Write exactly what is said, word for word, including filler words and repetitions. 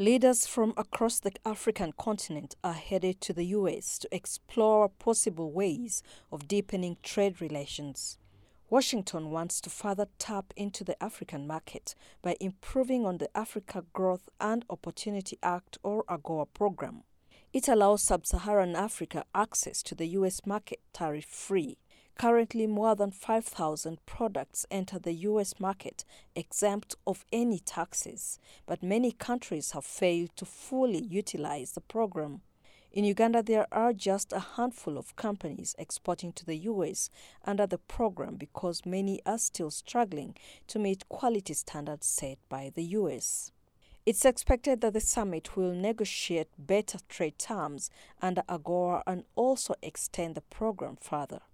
Leaders from across the African continent are headed to the U S to explore possible ways of deepening trade relations. Washington wants to further tap into the African market by improving on the Africa Growth and Opportunity Act or AGOA program. It allows sub-Saharan Africa access to the U S market tariff-free. Currently, more than five thousand products enter the U S market exempt of any taxes, but many countries have failed to fully utilize the program. In Uganda, there are just a handful of companies exporting to the U S under the program because many are still struggling to meet quality standards set by the U S. It's expected that the summit will negotiate better trade terms under AGOA and also extend the program further.